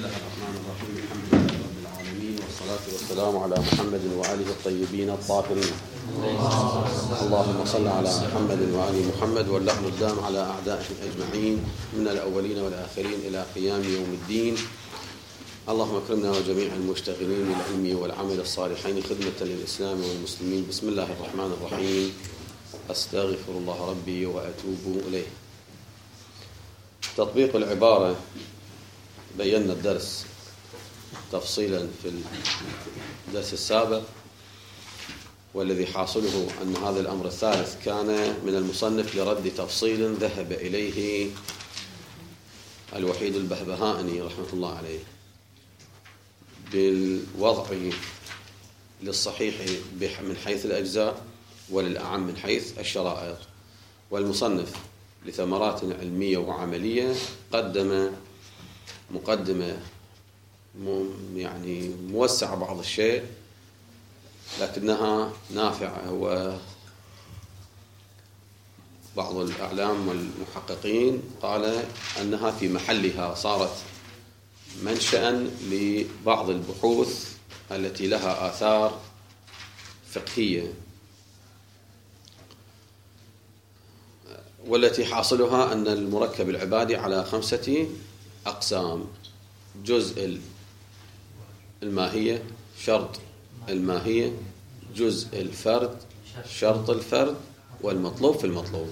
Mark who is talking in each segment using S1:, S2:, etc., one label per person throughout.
S1: الله الرحمن الرحيم. الحمد لله رب العالمين، والصلاة والسلام على محمد وآله الطيبين الطاهرين. اللهم صل على محمد وآل محمد، واللعنة الدام على أعدائهم أجمعين من الأولين والآخرين إلى قيام يوم الدين. اللهم اكرمنا وجميع المشتغلين بالعلم والعمل الصالحين خدمة للإسلام والمسلمين. بسم الله الرحمن الرحيم. أستغفر الله ربي وأتوب إليه. تطبيق العبارة بينا الدرس تفصيلا في الدرس السابق، والذي حاصله أن هذا الأمر الثالث كان من المصنف لرد تفصيل ذهب إليه الوحيد البهبهاني رحمة الله عليه بالوضع للصحيح من حيث الأجزاء وللأعم من حيث الشرائط. والمصنف لثمرات علمية وعملية قدم مقدمة يعني موسعة بعض الشيء لكنها نافعة. وبعض الأعلام والمحققين قال أنها في محلها صارت منشأ لبعض البحوث التي لها آثار فقهية، والتي حاصلها أن المركب العبادي على 5 أقسام: جزء الماهية، شرط الماهية، جزء الفرد، شرط الفرد، والمطلوب في المطلوب.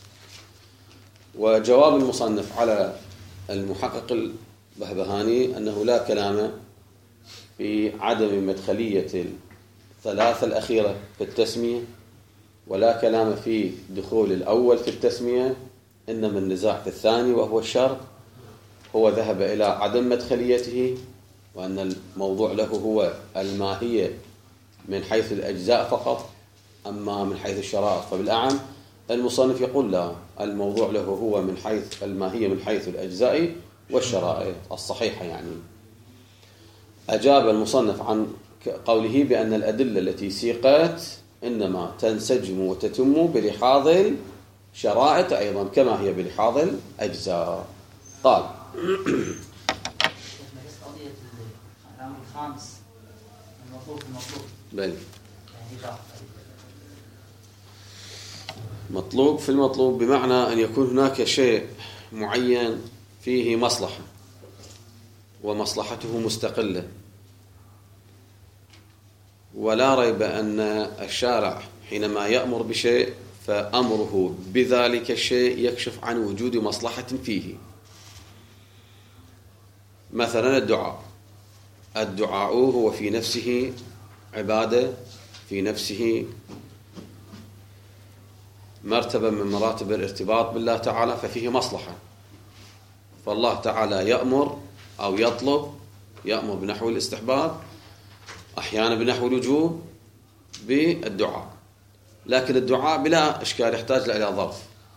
S1: وجواب المصنف على المحقق البهبهاني أنه لا كلام في عدم مدخلية الثلاثة الأخيرة في التسمية، ولا كلام في دخول الأول في التسمية، إنما النزاع في الثاني وهو الشرط. هو ذهب إلى عدم مدخليته، وأن الموضوع له هو الماهية من حيث الأجزاء فقط، أما من حيث الشرائط فبالأعم. المصنف يقول لا، الموضوع له هو من حيث الماهية من حيث الأجزاء والشرائط الصحيحة. يعني أجاب المصنف عن قوله بأن الأدلة التي سيقت إنما تنسجم وتتم بلحاظ الشرائط أيضا كما هي بلحاظ الأجزاء. قال
S2: الأمر الخامس المطلوب
S1: بل مطلوب في المطلوب بمعنى أن يكون هناك شيء معين فيه مصلحة ومصلحته مستقلة، ولا ريب أن الشارع حينما يأمر بشيء فأمره بذلك الشيء يكشف عن وجود مصلحة فيه. مثلا الدعاء هو في نفسه عبادة، في نفسه مرتبة من مراتب الارتباط بالله تعالى، ففيه مصلحة. فالله تعالى يأمر أو يطلب، يأمر بنحو الاستحباب، أحيانا بنحو الوجوب بالدعاء، لكن الدعاء بلا إشكال يحتاج إلى ظرف.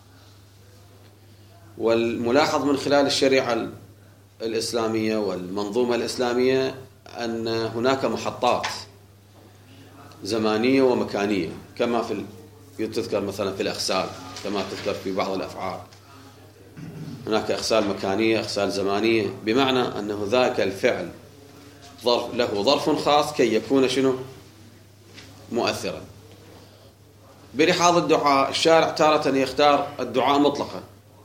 S1: والملاحظ من خلال الشريعة الإسلامية والمنظومة الإسلامية أن هناك محطات زمانية ومكانية، كما تذكر مثلا في الأغسال، كما تذكر في بعض الأفعال. هناك أغسال مكانية، أغسال زمانية، بمعنى أنه ذاك الفعل له ظرف خاص كي يكون مؤثرا. بلحاظ الدعاء، الشارع تارة يختار الدعاء مطلقا،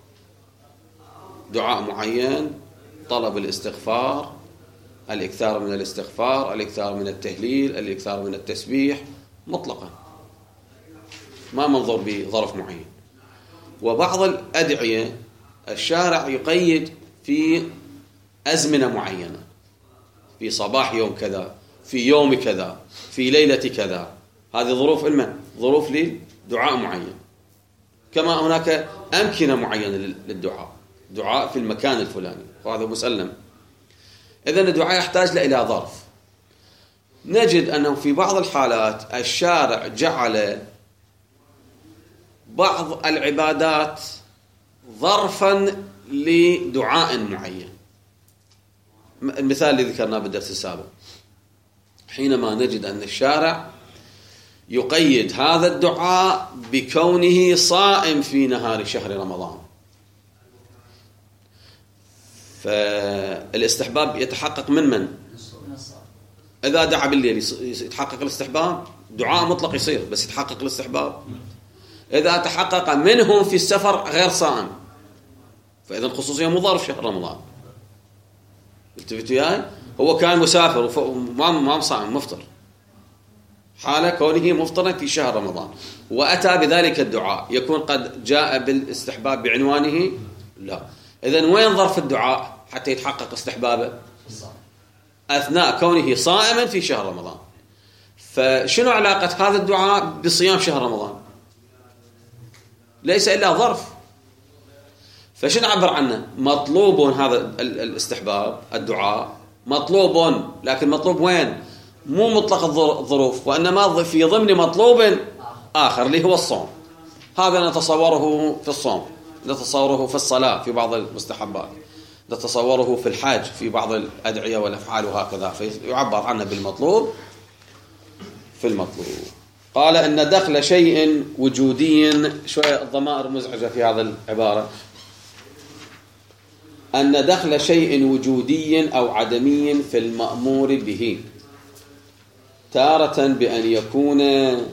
S1: دعاء معين، طلب الاستغفار، الإكثار من الاستغفار، الإكثار من التهليل، الإكثار من التسبيح، مطلقا ما منظر بظرف معين. وبعض الأدعية الشارع يقيد في أزمنة معينة، في صباح يوم كذا، في يوم كذا، في ليلة كذا. هذه ظروف ظروف لدعاء معين. كما هناك أمكنة معينة للدعاء، دعاء في المكان الفلاني، وهذا مسلم. إذن الدعاء يحتاج إلى ظرف. نجد أنه في بعض الحالات الشارع جعل بعض العبادات ظرفا لدعاء معين. المثال اللي ذكرناه بالدرس السابق، حينما نجد أن الشارع يقيد هذا الدعاء بكونه صائم في نهار شهر رمضان، فالاستحباب يتحقق من إذا دعا بالليل يتحقق الاستحباب، دعاء مطلق يصير بس يتحقق الاستحباب. إذا تحقق منهم في السفر غير صائم، فإذا الخصوصية مو ظرف شهر رمضان. التفتوا وياي؟ هو كان مسافر وما صائم مفطر، حالة كونه مفطرا في شهر رمضان وأتى بذلك الدعاء، يكون قد جاء بالاستحباب بعنوانه؟ لا. إذن وين ظرف الدعاء حتى يتحقق استحبابه؟ أثناء كونه صائما في شهر رمضان. فشنو علاقة هذا الدعاء بصيام شهر رمضان؟ ليس إلا ظرف. فشنو عبر عنه؟ مطلوب هذا الاستحباب، الدعاء مطلوب، لكن مطلوب وين؟ مو مطلق الظروف، وإنما في ضمن مطلوب آخر اللي هو الصوم. هذا نتصوره في الصوم، نتصوره في الصلاة في بعض المستحبات، نتصوره في الحج في بعض الأدعية والأفعال وهكذا، فيعبر عنه بالمطلوب في المطلوب. قال إن دخل شيء وجودي، شوية الضمائر مزعجة في هذا العبارة، أن دخل شيء وجودي أو عدمي في المأمور به تارة بأن يكون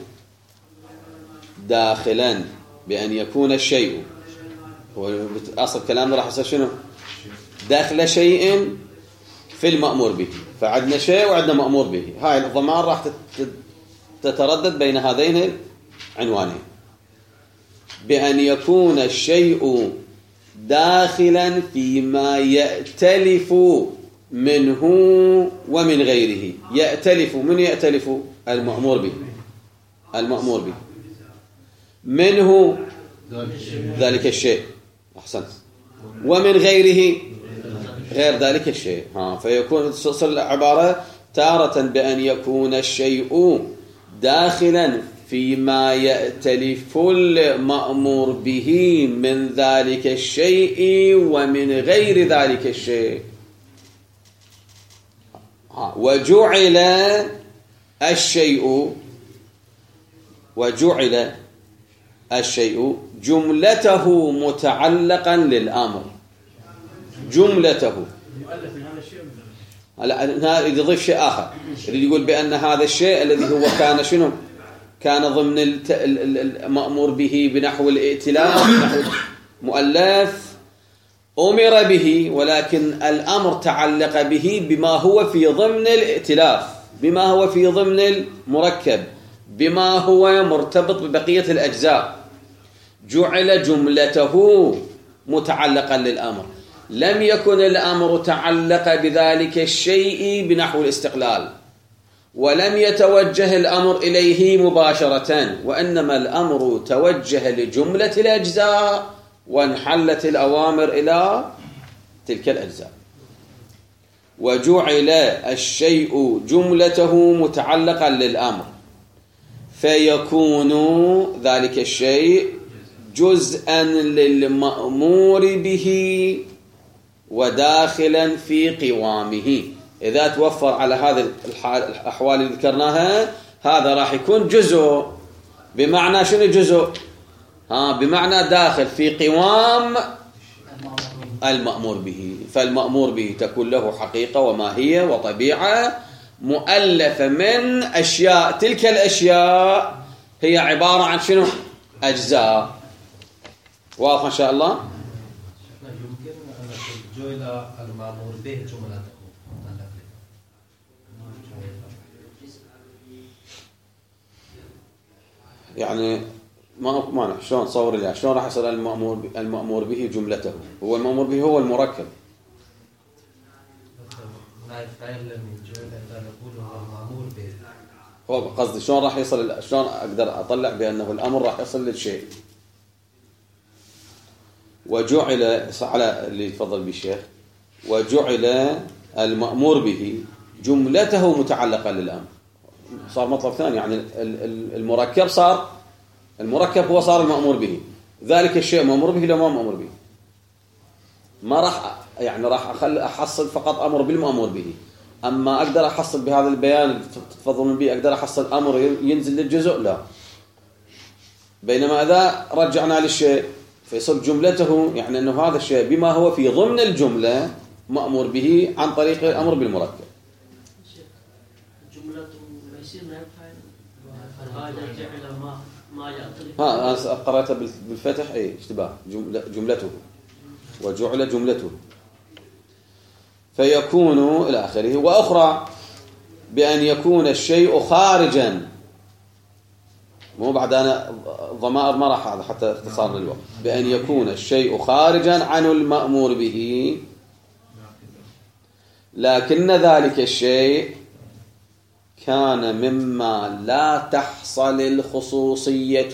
S1: داخلا، بأن يكون الشيء، هو أصل كلامنا راح يصير شنو؟ داخل شيء في المأمور به، فعندنا شيء وعندنا مأمور به. هاي الضمائر راح تتردد بين هذين العنوانين. بأن يكون الشيء داخلا فيما يأتلف منه ومن غيره. يأتلف، من يأتلف؟ المأمور به، المأمور به، منه ذلك الشيء، أحسنت، ومن غيره غير ذلك الشيء. فيكون تصل العبارة تارة بأن يكون الشيء داخلا فيما يأتلف المأمور به من ذلك الشيء ومن غير ذلك الشيء. وجعل الشيء جملته متعلقا للأمر، جملته. هذا يضيف شيء آخر، اللي يقول بأن هذا الشيء الذي هو كان شنو؟ كان ضمن المأمور به بنحو الائتلاف، بنحو مؤلف أمر به، ولكن الأمر تعلق به بما هو في ضمن الائتلاف، بما هو في ضمن المركب، بما هو مرتبط ببقية الأجزاء. جعل جملته متعلقا للأمر، لم يكن الأمر تعلق بذلك الشيء بنحو الاستقلال، ولم يتوجه الأمر إليه مباشرة، وإنما الأمر توجه لجملة الأجزاء وانحلت الأوامر إلى تلك الأجزاء. وجعل الشيء جملته متعلقا للأمر فيكون ذلك الشيء جزءا للمأمور به وداخلا في قوامه. إذا توفر على هذه الأحوال اللي ذكرناها، هذا راح يكون جزء. بمعنى شنو جزء؟ بمعنى داخل في قوام المأمور به. فالمأمور به تكون له حقيقة وماهية وطبيعة مؤلفة من أشياء، تلك الأشياء هي عبارة عن شنو؟ أجزاء. واضح إن شاء الله؟
S3: يمكن أن جعل المأمور به جملة،
S1: يعني ما مانع. شلون تصور لي شلون راح يصير المأمور به جملته؟ هو المأمور به هو المركب. هو قصدي شلون راح يصل، شلون اقدر اطلع بانه الامر راح يصل للشيء. وجعل على اللي تفضل بالشيخ، وجعل المأمور به جملته متعلقة للأمر. صار مطلب ثاني، يعني المركب صار، المركب هو صار المأمور به، ذلك الشيء مأمور به لو ما مأمور به. ما راح يعني راح أحصل فقط أمر بالمأمور به. أما أقدر أحصل بهذا البيان اللي تفضلون به، أقدر أحصل أمر ينزل للجزء؟ لا. بينما إذا رجعنا للشيء فيصير جملته، يعني أنه هذا الشيء بما هو في ضمن الجملة مأمور به عن طريق الأمر بالمركب.
S2: جملة ما يصير ما يفعل هذا الفعل ما يأتي.
S1: أنا قرأتها بالفتح اشتباه جملته وجعل جملته فيكون إلى آخره. وأخرى بأن يكون الشيء خارجا، مو بعد أنا ضمائر ما راح هذا حتى اختصار للوقت، بأن يكون الشيء خارجا عن المأمور به لكن ذلك الشيء كان مما لا تحصل الخصوصية.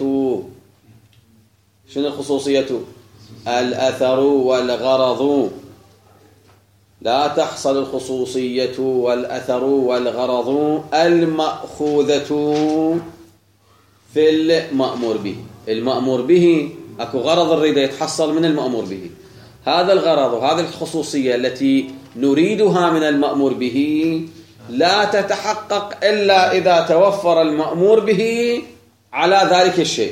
S1: شنو الخصوصية؟ الأثر والغرض. لا تحصل الخصوصية والأثر والغرض المأخوذة في المأمور به. المأمور به أكو غرض الريد يتحصل من المأمور به، هذا الغرض وهذه الخصوصية التي نريدها من المأمور به لا تتحقق إلا إذا توفر المأمور به على ذلك الشيء.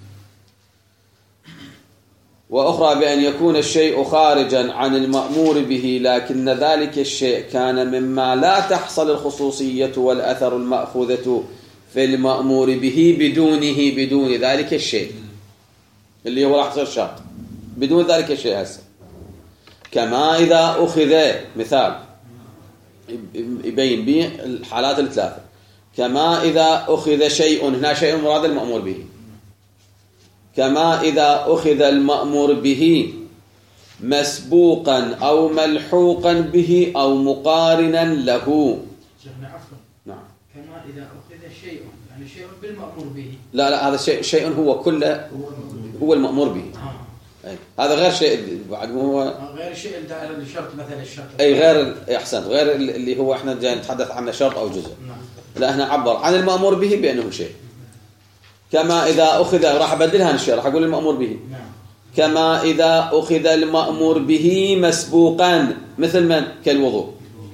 S1: وأخرى بأن يكون الشيء خارجا عن المأمور به لكن ذلك الشيء كان مما لا تحصل الخصوصية والأثر المأخوذة في المأمور به بدون ذلك الشيء اللي هو راح يصير شرط بدون ذلك الشيء. هسه كما إذا أخذ، مثال يبين به الحالات الثلاثة، كما إذا أخذ شيء، هنا شيء مراد المأمور به، كما إذا أخذ المأمور به مسبوقا أو ملحوقا به أو مقارنا له.
S4: نعم. كما إذا أخذ شيء، يعني شيء بالمأمور به.
S1: لا هذا شيء هو كله هو المأمور به. هذا غير شيء بعد، هو
S4: غير شيء الدائرة للشرط، مثلا الشرط
S1: غير أحسن، غير اللي هو احنا جاي نتحدث عنه شرط أو جزء. لا احنا عبر عن المأمور به بأنه شيء. كما إذا أخذ، راح أبدلها الشيء، راح أقول المأمور به. كما إذا أخذ المأمور به مسبوقا، مثل من؟ كالوضوء.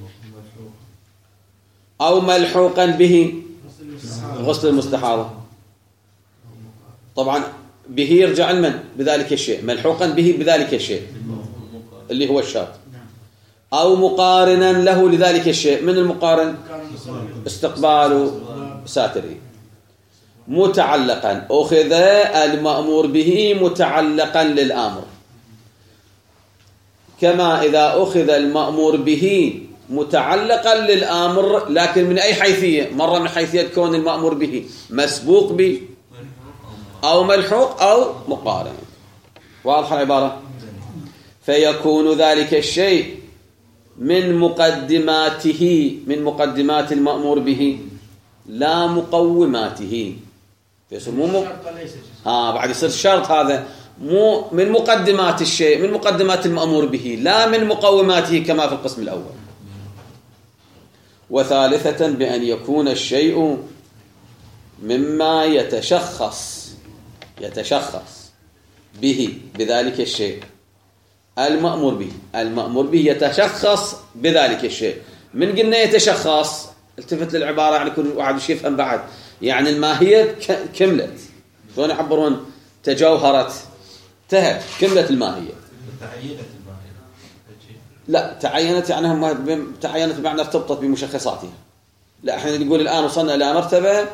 S1: أو ملحوقا به غسل المستحاضة. طبعا به يرجع المن بذلك الشيء، ملحوقا به بذلك الشيء اللي هو الشرط. أو مقارنا له لذلك الشيء. من المقارن؟ استقبال ساتري. متعلقا، أخذ المأمور به متعلقا للأمر. كما إذا أخذ المأمور به متعلقا للأمر، لكن من أي حيثية؟ مرة من حيثية كون المأمور به مسبوق به أو ملحوق أو مقارن. واضحة العبارة؟ فيكون ذلك الشيء من مقدماته، من مقدمات المأمور به لا مقوماته. مو بعد يصير الشرط هذا مو من مقدمات الشيء، من مقدمات المأمور به لا من مقوماته كما في القسم الأول. وثالثة بأن يكون الشيء مما يتشخص به بذلك الشيء المأمور به. المأمور به يتشخص بذلك الشيء. من قلنا يتشخص، التفت للعبارة يعني كل واحد وش يفهم بعد، يعني الماهية كملت. شلون يعبرون؟ تجوهرت، انتهت، كملت الماهية.
S5: تعينت الماهية؟
S1: لا، تعينت يعني هم تعينت بمعنى ارتبطت بمشخصاتها. لا، احنا نقول الآن وصلنا إلى مرتبة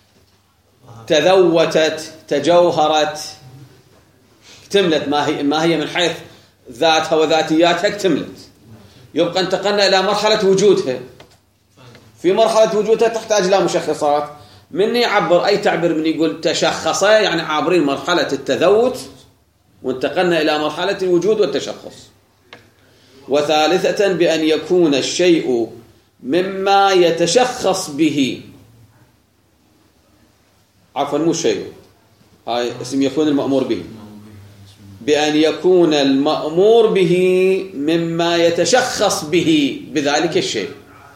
S1: تذوتت، تجوهرت، اكتملت ماهية من حيث ذاتها وذاتياتها اكتملت. يبقى انتقلنا إلى مرحلة وجودها. في مرحلة وجودها تحتاج إلى مشخصات. من يعبر أي تعبير من يقول تشخص، يعني عابرين مرحلة التذوت وانتقلنا إلى مرحلة الوجود والتشخص. وثالثة بأن يكون الشيء مما يتشخص به، عفوا مو الشيء، هاي اسم يكون المأمور به، بأن يكون المأمور به مما يتشخص به بذلك الشيء،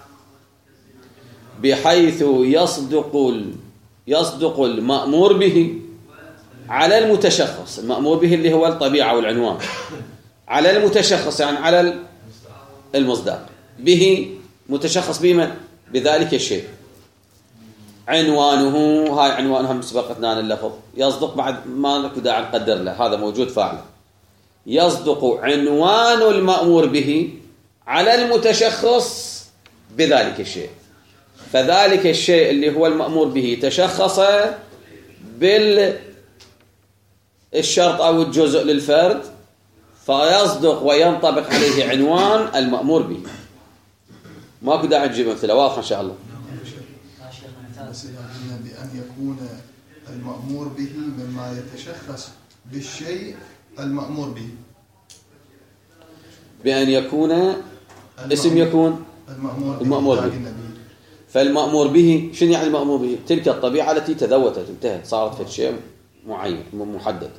S1: بحيث يصدق المأمور به على المتشخص. المأمور به اللي هو الطبيعة والعنوان، على المتشخص يعني على المصداق، به متشخص بمن؟ بذلك الشيء. عنوانه، هاي عنوانها سبقتنا اللفظ، يصدق بعد ما نكو داعي نقدر له، هذا موجود فاعله. يصدق عنوان المأمور به على المتشخص بذلك الشيء. فذلك الشيء اللي هو المأمور به تشخص بالشرط أو الجزء للفرد، فيصدق وينطبق عليه عنوان المأمور به. ماكو داعي تجيب مثله، واضح إن شاء الله.
S5: بس إذا قلنا بأن يكون المأمور به مما يتشخص بالشيء المأمور به،
S1: بأن يكون اسم يكون المأمور به. فالمأمور به شنو يعني المأمور به؟ تلك الطبيعة التي تذوتت انتهت صارت في شيء معين محدد.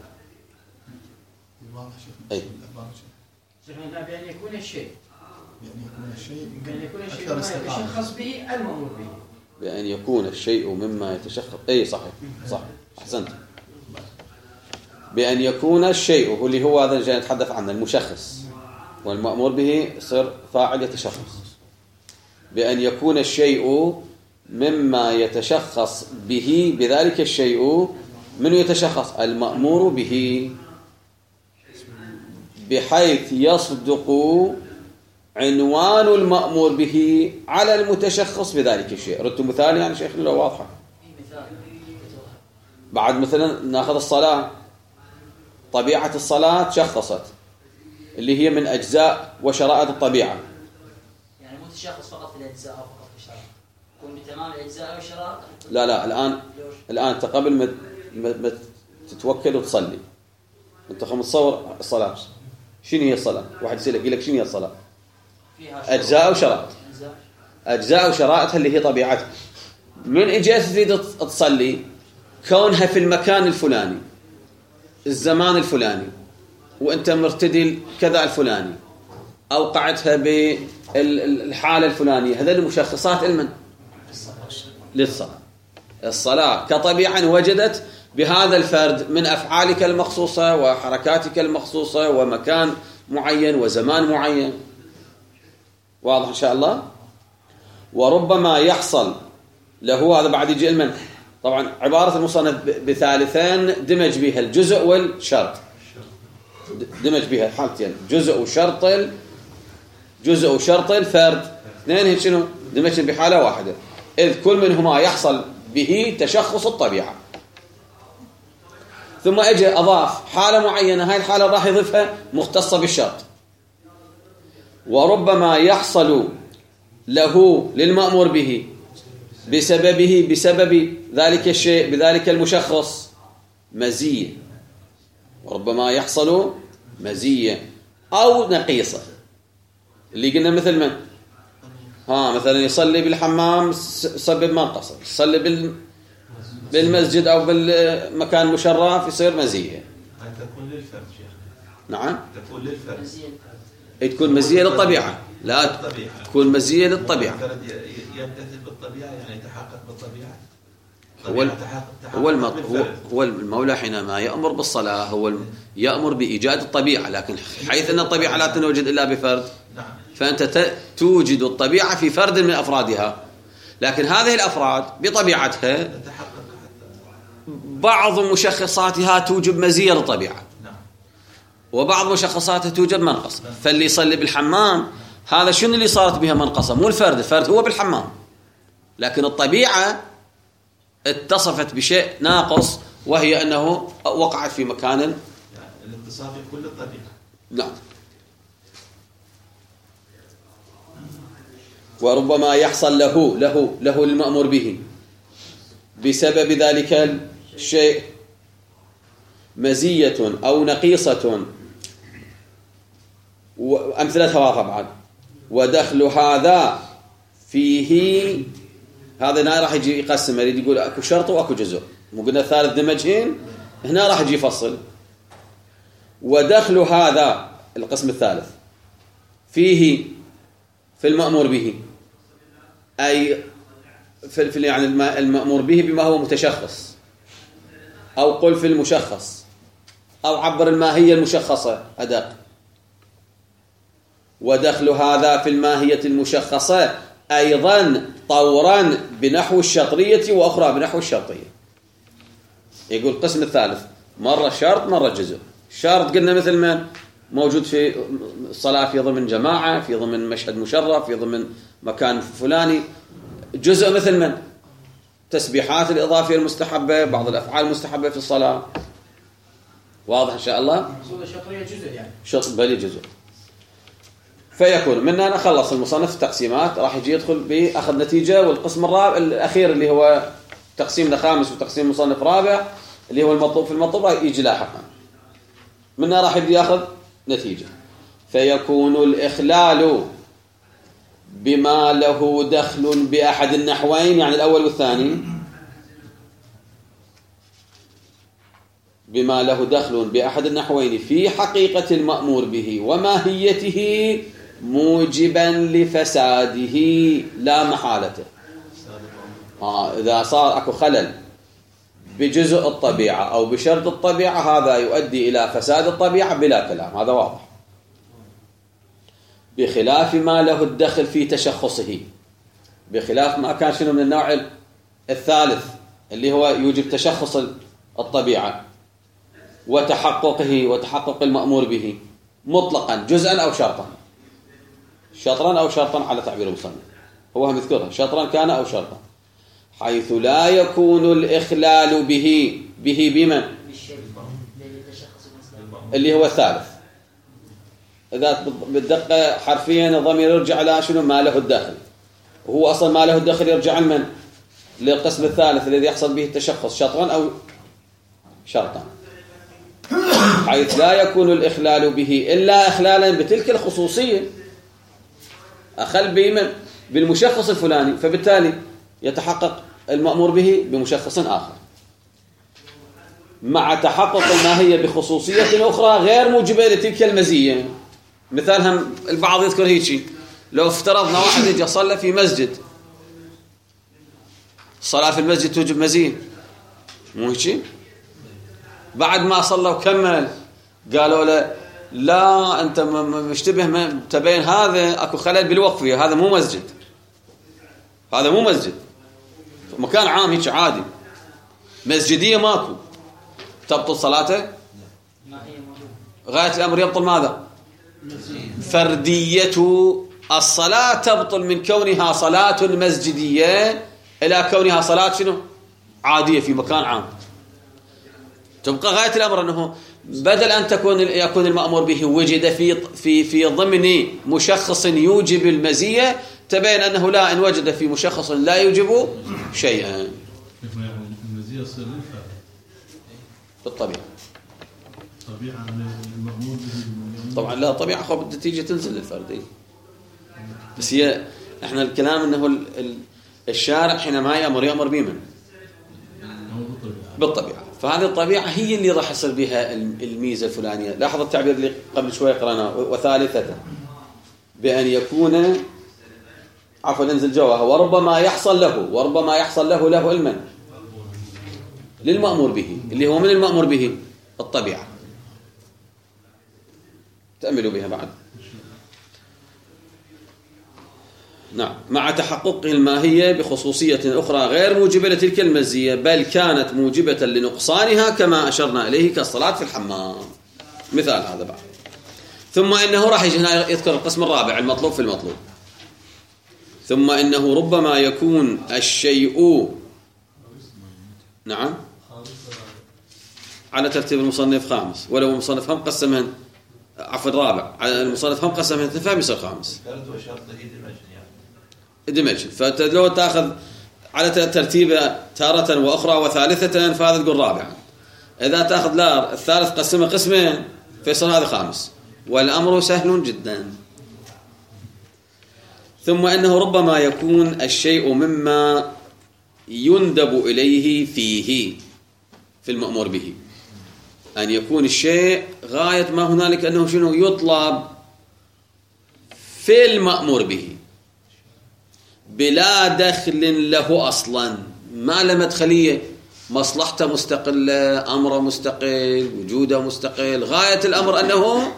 S1: أي.
S4: بأن يكون الشيء
S5: بأن يكون الشيء
S4: مما يتشخص به المأمور به.
S1: بأن يكون الشيء مما يتشخص. أي صحيح صح أحسنت. بأن يكون الشيء اللي هو هذا اللي نتحدث عنه المشخص، والمأمور به يصير فاعل يتشخص. بأن يكون الشيء مما يتشخص به بذلك الشيء من يتشخص المأمور به، بحيث يصدق عنوان المأمور به على المتشخص بذلك الشيء. ردت مثال يعني شيخ لو واضحة. بعد مثلا ناخذ الصلاة، طبيعة الصلاة تشخصت اللي هي من أجزاء وشرائط الطبيعة.
S6: يعني مو تشخص فقط في الأجزاء أو فقط في الشرائط، يكون بتمام الأجزاء والشرائط. لا
S1: الآن أنت قبل ما تتوكل وتصلي أنت متصور الصلاة شنو هي الصلاة؟ واحد يقول لك شنو هي الصلاة؟ أجزاء وشرائط. أجزاء وشرائطها اللي هي طبيعتها. من إجازة تريد تصلي كونها في المكان الفلاني، الزمان الفلاني، وأنت مرتدي كذا الفلاني، أوقعتها بالحالة الفلانية، هذا المشخصات علما للصلاة. الصلاة كطبيعة وجدت بهذا الفرد من أفعالك المخصوصة وحركاتك المخصوصة ومكان معين وزمان معين. واضح إن شاء الله. وربما يحصل له هذا بعد يجي المنع. طبعا عبارة المصنف بثالثين دمج بها الجزء والشرط، دمج بها حالتين، جزء وشرط الفرد، اثنين هيك شنو دمج بحالة واحدة، إذ كل منهما يحصل به تشخص الطبيعة. ثم اجى اضاف حالة معينة، هاي الحالة راح يضيفها مختصة بالشرط. وربما يحصل له للمأمور به بسبب ذلك الشيء بذلك المشخص مزية، وربما يحصل مزية أو نقيصة. اللي قلنا مثل من مثلا يصلي بالحمام سبب منقصة، يصلي بالمسجد أو بالمكان المشرف يصير مزية.
S7: تكون للفرد شيخ.
S1: نعم
S7: تكون للفرد،
S1: تكون مزية للطبيعة، لا تكون مزية للطبيعة.
S7: الفرد يمتثل بالطبيعة يعني يتحقق بالطبيعة.
S1: هو المولى حينما يأمر بالصلاة هو يأمر بإيجاد الطبيعة، لكن حيث أن الطبيعة لا توجد إلا بفرد، فأنت توجد الطبيعة في فرد من أفرادها، لكن هذه الأفراد بطبيعتها بعض مشخصاتها توجب مزية للطبيعة، وبعض مشخصاتها توجب منقصة. فاللي يصلي بالحمام هذا شنو اللي صارت بها منقصة؟ مو الفرد هو بالحمام، لكن الطبيعة اتصفت بشيء ناقص، وهي أنه وقعت في مكان
S7: الاتصاف بكل الطبيعة.
S1: نعم. وربما يحصل له المأمور به بسبب ذلك الشيء مزية أو نقيصة، وأمثلتها واضحة بعد. ودخل هذا فيه، هذا راح يجي يقسم، يريد يقول اكو شرط واكو جزء، مو قلنا الثالث دمجهن، هنا راح يجي يفصل. ودخل هذا القسم الثالث فيه في المأمور به، أي في يعني المأمور به بما هو متشخص، أو قل في المشخص، أو عبر الماهية المشخصة أدق. ودخل هذا في الماهية المشخصة أيضا طورا بنحو الشطرية وأخرى بنحو الشرطية. يقول القسم الثالث مرة شرط مرة جزء. شرط قلنا مثل من؟ موجود في الصلاة في ضمن جماعة، في ضمن مشهد مشرف، في ضمن مكان فلاني، جزء مثل من تسبيحات الإضافية المستحبة، بعض الأفعال المستحبة في الصلاة. واضح إن شاء الله؟
S4: شطرية جزء يعني
S1: بلي جزء. فيكون من هنا خلص المصنف التقسيمات، راح يجي يدخل بأخذ نتيجة، والقسم الرابع الأخير اللي هو تقسيم خامس وتقسيم مصنف رابع اللي هو المطلوب في المطلوب راح يجي لاحقا. منها راح يبدأ يأخذ نتيجة. فيكون الإخلال بما له دخل بأحد النحوين، يعني الأول والثاني، بما له دخل بأحد النحوين في حقيقة المأمور به وماهيته موجبا لفساده لا محالته. إذا صار أكو خلل بجزء الطبيعة أو بشرط الطبيعة هذا يؤدي إلى فساد الطبيعة بلا كلام، هذا واضح. بخلاف ما له الدخل في تشخصه، بخلاف ما كان شنو من النوع الثالث اللي هو يوجب تشخص الطبيعة وتحققه وتحقق المأمور به مطلقا جزءا أو شرطا، شطرا أو شرطا على تعبير المصنف، هو مذكرها شطرا كان أو شرطا، حيث لا يكون الإخلال به بمن؟ اللي هو الثالث. إذا بالدقة حرفيا الضمير يرجع على شنو؟ ما له الدخل، وهو أصلا ما له الدخل يرجع لمن؟ للقسم الثالث الذي يحصل به التشخص شطرا أو شرطا، حيث لا يكون الإخلال به إلا إخلالا بتلك الخصوصية، أخل بمن؟ بالمشخص الفلاني، فبالتالي يتحقق المأمور به بمشخص آخر مع تحقق الماهية بخصوصية أخرى غير موجبة لتلك المزية. مثالها البعض يذكر هيك، لو افترضنا واحد يجي يصلي في مسجد، الصلاة في المسجد توجب مزية، مو هيك؟ بعد ما صلى وكمل قالوا له لا أنت مشتبه تبين هذا أكو خلل بالوقفية، هذا مو مسجد، هذا مو مسجد، مكان عام هيك عادي، مسجدية ماكو، تبطل صلاته؟ غاية الأمر يبطل ماذا؟ فردية الصلاة تبطل من كونها صلاة مسجدية إلى كونها صلاة شنو؟ عادية في مكان عام. تبقى غاية الأمر أنه بدل أن يكون المأمور به وجد في ضمن مشخص يوجب المزية، تبين أنه لا، إن وجد في مشخص لا يوجب شيئا.
S8: المزية تصير
S1: بالطبيعة.
S8: طبيعة المأمور به
S1: طبعا لا طبيعة خو بالنتيجة تنزل للفردية، بس هي احنا الكلام أنه الشارع حينما يأمر بمن؟ بالطبيعة. فهذه الطبيعة هي اللي راح يصير بها الميزة الفلانية. لاحظ التعبير اللي قبل شوي قرأناه، وثالثة بأن يكون ننزل جواها وربما يحصل له المن للمأمور به، اللي هو من المأمور به الطبيعة. تأملوا بها بعد. نعم، مع تحققه الماهية بخصوصية أخرى غير موجبة لتلك المزية، بل كانت موجبة لنقصانها كما أشرنا إليه كالصلاة في الحمام، مثال هذا بعد. ثم إنه راح يجي هنا يذكر القسم الرابع المطلوب في المطلوب. ثم إنه ربما يكون الشيء، نعم، على ترتيب المصنف خامس، ولو المصنف هم قسمهن رابع، على المصنف هم قسمهن فهم يصير خامس. دمج. فلو تأخذ على ترتيب تارة وأخرى وثالثة فهذا تقول رابعا. إذا تأخذ لا الثالث قسمه قسمين فيصير هذا خامس، والأمر سهل جدا. ثم أنه ربما يكون الشيء مما يندب إليه فيه في المأمور به، أن يكون الشيء غاية ما هنالك أنه شنو يطلب في المأمور به بلا دخل له أصلا، ما له مدخلية، مصلحته مستقلة، أمره مستقل، وجوده مستقل، غاية الأمر أنه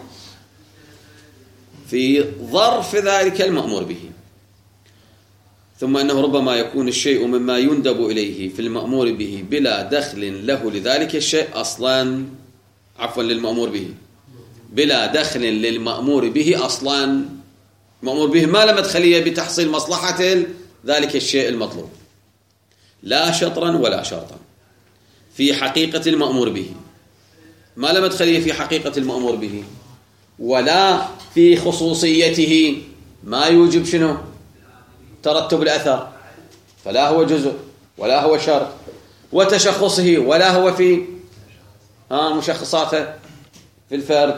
S1: في ظرف ذلك المأمور به. ثم أنه ربما يكون الشيء مما يندب إليه في المأمور به بلا دخل له لذلك الشيء أصلا، عفوا للمأمور به، بلا دخل للمأمور به أصلا. المأمور به ما له مدخلية بتحصيل مصلحة ذلك الشيء المطلوب، لا شطرا ولا شرطا في حقيقة المأمور به، ما له مدخلية في حقيقة المأمور به، ولا في خصوصيته ما يوجب شنو ترتب الأثر، فلا هو جزء ولا هو شرط، وتشخصه ولا هو في مشخصاته في الفرد،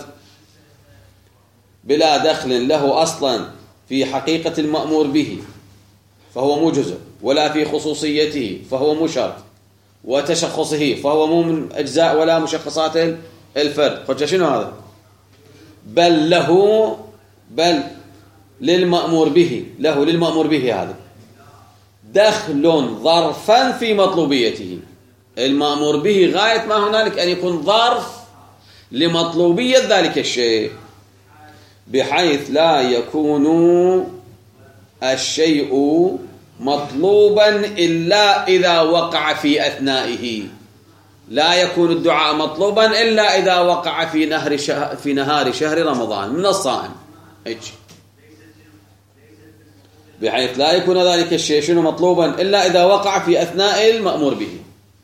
S1: بلا دخل له أصلا في حقيقة المأمور به فهو مو جزء، ولا في خصوصيته فهو مو شرط، وتشخصه فهو مو من أجزاء ولا مشخصات الفرد. قلت شنو هذا؟ بل للمأمور به، له للمأمور به هذا دخل ظرفا في مطلوبيته. المأمور به غاية ما هنالك أن يكون ظرف لمطلوبية ذلك الشيء، بحيث لا يكون الشيء مطلوبا إلا إذا وقع في أثنائه. لا يكون الدعاء مطلوبا إلا إذا وقع في نهار شهر رمضان من الصائم، بحيث لا يكون ذلك الشيء شنو مطلوبا إلا إذا وقع في أثناء المأمور به،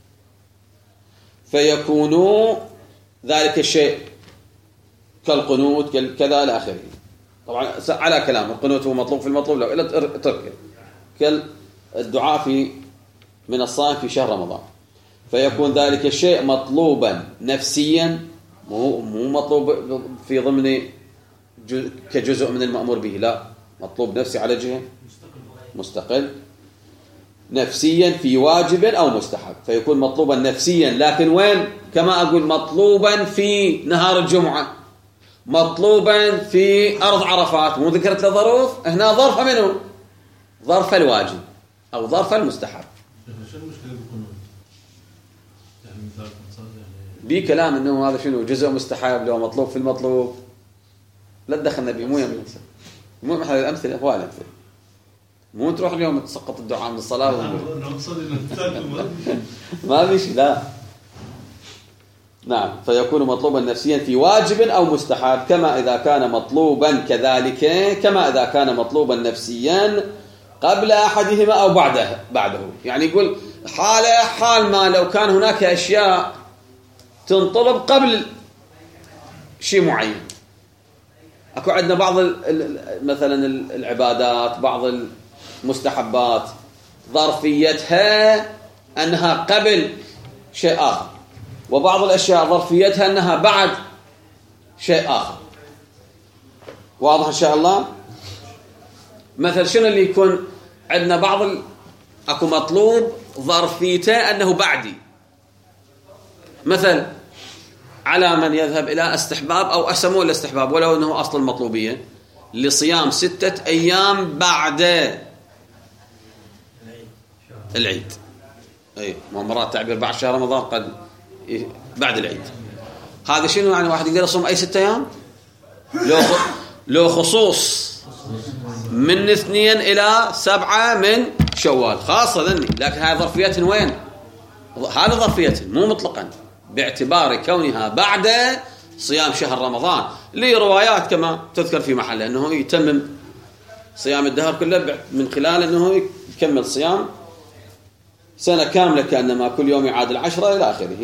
S1: فيكون ذلك الشيء كالقنوت كذا إلى آخره. طبعا على كلام القنوت هو مطلوب في المطلوب لو إلا تركه، كالدعاء من الصائم في شهر رمضان، فيكون ذلك الشيء مطلوبا نفسيا، مو مطلوب في ضمن كجزء من المأمور به، لا، مطلوب نفسي على جهة مستقل، نفسيا في واجب أو مستحب، فيكون مطلوبا نفسيا. لكن وين؟ كما أقول مطلوبا في نهار الجمعة، مطلوبا في أرض عرفات، مو ذكرت له ظروف، هنا ظرف منه ظرف الواجب أو ظرف المستحب.
S8: شو المشكلة بالقنوت؟ يعني مثال
S1: بي كلام إنه هذا شنو جزء مستحب لو مطلوب في المطلوب، لا تدخلنا بي، مو يمثل، مو محل الأمثلة، هو الأمثلة، مو تروح اليوم تسقط الدعاء من الصلاة ما بيش، لا. نعم، فيكون مطلوبا نفسيا في واجب أو مستحب، كما إذا كان مطلوبا كذلك، كما إذا كان مطلوبا نفسيا قبل أحدهما أو بعده. يعني يقول حال ما لو كان هناك أشياء تنطلب قبل شيء معين. أكو عندنا بعض مثلا العبادات، بعض المستحبات ظرفيتها أنها قبل شيء آخر، وبعض الأشياء ظرفيتها أنها بعد شيء آخر. واضح إن شاء الله؟ مثل شنو اللي يكون عندنا أكو مطلوب ظرفيته أنه بعدي، مثل على من يذهب إلى استحباب أو أسموه الاستحباب ولو أنه أصل المطلوبية لصيام 6 أيام بعد العيد. أي مرات تعبير بعد شهر رمضان قد بعد العيد. هذا شنو يعني؟ واحد يقدر يصوم أي 6 أيام لو خصوص من 2 إلى 7 من شوال، خاصة ذني، لكن هذه ظرفية وين؟ هذا ظرفية مو مطلقا، باعتبار كونها بعد صيام شهر رمضان. لي روايات كما تذكر في محله أنه يتمم صيام الدهر كله من خلال أنه يكمل صيام سنة كاملة كأنما كل يوم يعادل 10 إلى آخره.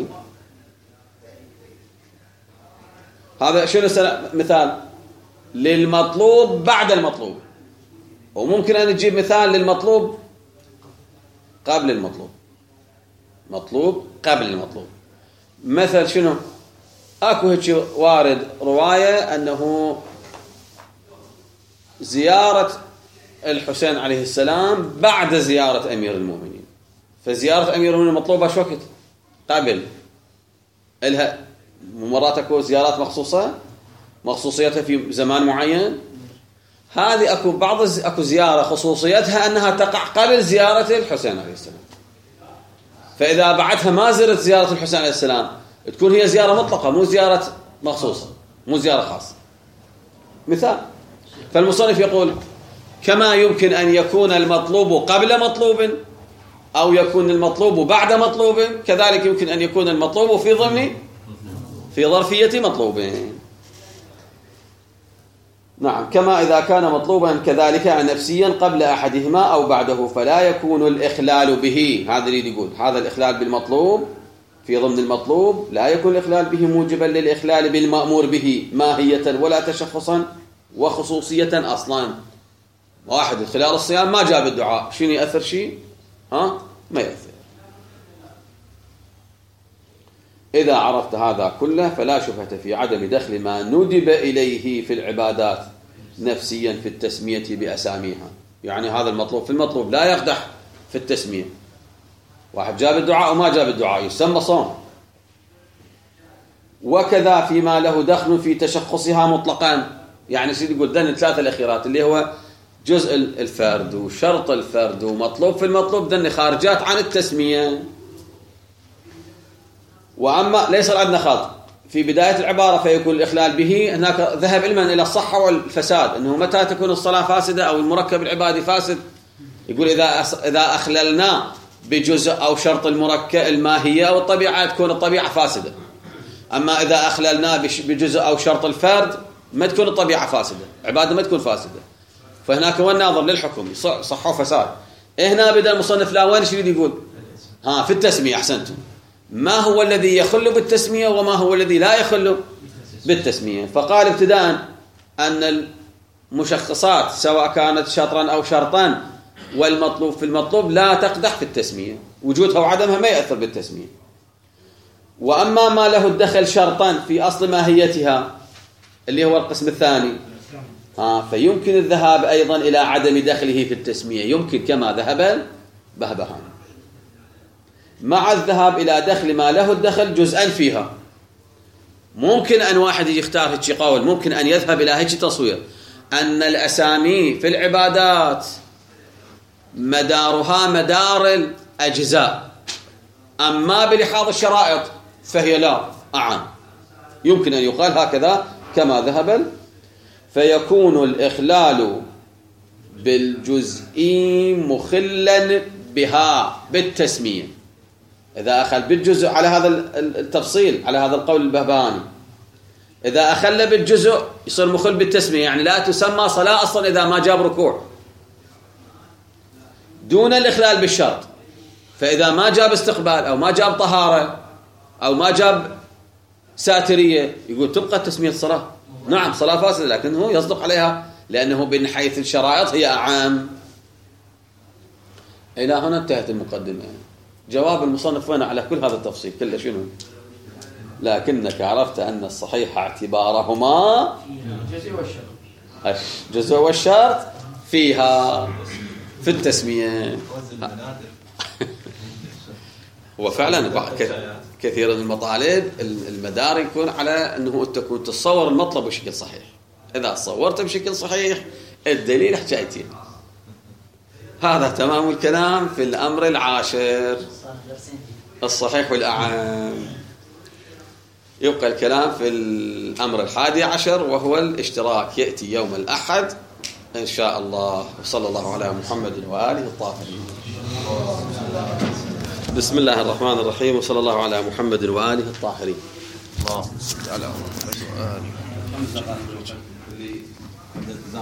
S1: هذا شنو مثال للمطلوب بعد المطلوب، وممكن أن نجيب مثال للمطلوب قبل المطلوب، مطلوب قبل المطلوب. مثل شنو؟ أكو هيك وارد رواية أنه زيارة الحسين عليه السلام بعد زيارة أمير المؤمنين، فزيارة أمير المؤمنين مطلوبة شو وقت؟ قبل. إلها مرات أكو زيارات مخصوصيتها في زمان معين. هذه أكو زيارة خصوصيتها أنها تقع قبل زيارة الحسين عليه السلام، فإذا بعدها ما زرت زيارة الحسين عليه السلام تكون هي زيارة مطلقة، مو زيارة مخصوصة، مو زيارة خاصة. مثال، فالمصنف يقول كما يمكن أن يكون المطلوب قبل مطلوب أو يكون المطلوب بعد مطلوب، كذلك يمكن أن يكون المطلوب في ظرفية مطلوبين. نعم، كما إذا كان مطلوبا كذلك نفسيا قبل أحدهما أو بعده فلا يكون الإخلال به. هذا اللي يقول هذا الإخلال بالمطلوب في ضمن المطلوب لا يكون الإخلال به موجبا للإخلال بالمأمور به ماهية ولا تشخصا وخصوصية أصلا. واحد خلال الصيام ما جاب الدعاء، شنو يأثر شيء؟ ما يأثر. إذا عرفت هذا كله فلا شبهة في عدم دخل ما ندب إليه في العبادات نفسيا في التسمية بأساميها. يعني هذا المطلوب في المطلوب لا يقدح في التسمية. واحد جاب الدعاء وما جاب الدعاء يسمى صوم. وكذا فيما له دخل في تشخصها مطلقا. يعني سيدي يقول دن الثلاثة الأخيرات اللي هو جزء الفرد وشرط الفرد ومطلوب في المطلوب دن خارجات عن التسمية. وأما ليس عندنا خلط في بداية العبارة فيكون الإخلال به، هناك ذهب علما إلى الصحة والفساد، أنه متى تكون الصلاة فاسدة أو المركب العبادي فاسد. يقول إذا أخللنا بجزء أو شرط المركب الماهية أو الطبيعة تكون الطبيعة فاسدة. أما إذا أخللنا بجزء أو شرط الفرد ما تكون الطبيعة فاسدة، عبادة ما تكون فاسدة. فهناك هو الناظر للحكم صحة وفساد. هنا بدأ المصنف لا وين شو يقول؟ في التسمية. أحسنتم. ما هو الذي يخل بالتسمية وما هو الذي لا يخل بالتسمية. فقال ابتداء أن المشخصات سواء كانت شطرا أو شرطا والمطلوب في المطلوب لا تقدح في التسمية، وجودها وعدمها ما يأثر بالتسمية. وأما ما له الدخل شرطا في أصل ماهيتها اللي هو القسم الثاني فيمكن الذهاب أيضا إلى عدم دخله في التسمية، يمكن كما ذهب بهبهان، مع الذهاب إلى دخل ما له الدخل جزءا فيها. ممكن أن واحد يختار هيك قول، ممكن أن يذهب إلى هيك تصوير أن الأسامي في العبادات مدارها مدار الأجزاء، أما بلحاظ الشرائط فهي لا أعم. يمكن أن يقال هكذا كما ذهب. فيكون الإخلال بالجزء مخلا بها بالتسمية. إذا أخل بالجزء على هذا التفصيل على هذا القول البهبهاني، إذا أخل بالجزء يصير مخل بالتسمية، يعني لا تسمى صلاة أصلا إذا ما جاب ركوع، دون الإخلال بالشرط. فإذا ما جاب استقبال أو ما جاب طهارة أو ما جاب ساترية يقول تبقى تسمية الصلاة. نعم صلاة فاسدة، لكن هو يصدق عليها لأنه من حيث الشرائط هي أعام. إلى هنا انتهت المقدمة. جواب المصنف وين على كل هذا التفصيل كله شنو؟ لكنك عرفت أن الصحيح اعتبارهما الجزء والشرط فيها في التسمية. هو فعلا كثير من المطالب المدار يكون على أنه تكون تتصور المطلب بشكل صحيح. إذا صورته بشكل صحيح الدليل حكايتين. هذا تمام الكلام في الأمر العاشر الصحيح والأعم. يبقى الكلام في الأمر 11 وهو الاشتراك، يأتي يوم الأحد إن شاء الله. وصلى الله على محمد وآله الطاهرين. بسم الله الرحمن الرحيم، وصلى الله على محمد وآله الطاهرين. اللهم صل على محمد وآله.